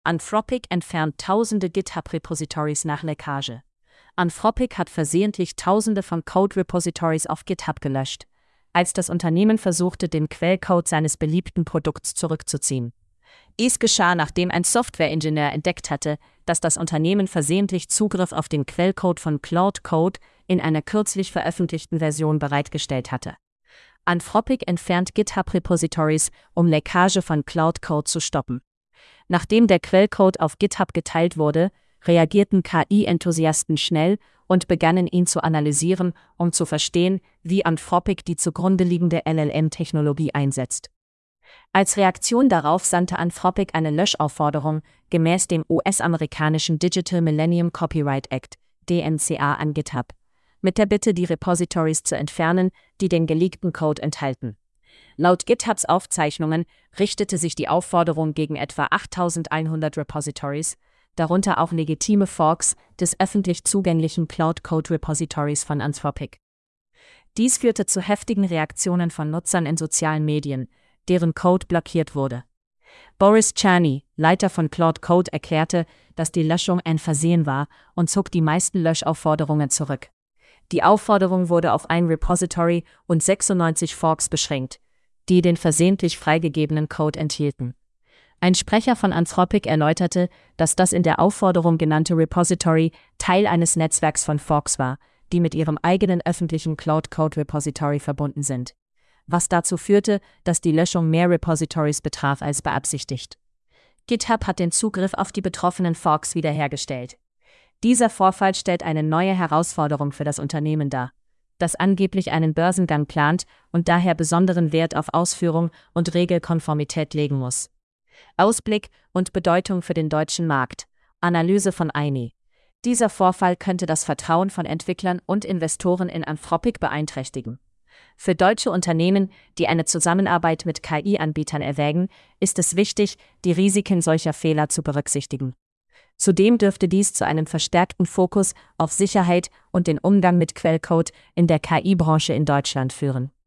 Anthropic entfernt tausende GitHub-Repositories nach Leckage. Anthropic hat versehentlich tausende von Code-Repositories auf GitHub gelöscht, als das Unternehmen versuchte, den Quellcode seines beliebten Produkts zurückzuziehen. Dies geschah, nachdem ein Softwareingenieur entdeckt hatte, dass das Unternehmen versehentlich Zugriff auf den Quellcode von Claude Code in einer kürzlich veröffentlichten Version bereitgestellt hatte. Anthropic entfernt GitHub-Repositories, um Leckage von Claude Code zu stoppen. Nachdem der Quellcode auf GitHub geteilt wurde, reagierten KI-Enthusiasten schnell und begannen ihn zu analysieren, um zu verstehen, wie Anthropic die zugrunde liegende LLM-Technologie einsetzt. Als Reaktion darauf sandte Anthropic eine Löschaufforderung gemäß dem US-amerikanischen Digital Millennium Copyright Act (DMCA) an GitHub, mit der Bitte, die Repositories zu entfernen, die den geleakten Code enthalten. Laut GitHubs Aufzeichnungen richtete sich die Aufforderung gegen etwa 8100 Repositories, darunter auch legitime Forks des öffentlich zugänglichen Cloud Code Repositories von Anthropic. Dies führte zu heftigen Reaktionen von Nutzern in sozialen Medien, deren Code blockiert wurde. Boris Czerny, Leiter von Claude Code, erklärte, dass die Löschung ein Versehen war und zog die meisten Löschaufforderungen zurück. Die Aufforderung wurde auf ein Repository und 96 Forks beschränkt, die den versehentlich freigegebenen Code enthielten. Ein Sprecher von Anthropic erläuterte, dass das in der Aufforderung genannte Repository Teil eines Netzwerks von Forks war, die mit ihrem eigenen öffentlichen Cloud Code Repository verbunden sind, was dazu führte, dass die Löschung mehr Repositories betraf als beabsichtigt. GitHub hat den Zugriff auf die betroffenen Forks wiederhergestellt. Dieser Vorfall stellt eine neue Herausforderung für das Unternehmen dar, das angeblich einen Börsengang plant und daher besonderen Wert auf Ausführung und Regelkonformität legen muss. Ausblick und Bedeutung für den deutschen Markt. Analyse von INI. Dieser Vorfall könnte das Vertrauen von Entwicklern und Investoren in Anthropic beeinträchtigen. Für deutsche Unternehmen, die eine Zusammenarbeit mit KI-Anbietern erwägen, ist es wichtig, die Risiken solcher Fehler zu berücksichtigen. Zudem dürfte dies zu einem verstärkten Fokus auf Sicherheit und den Umgang mit Quellcode in der KI-Branche in Deutschland führen.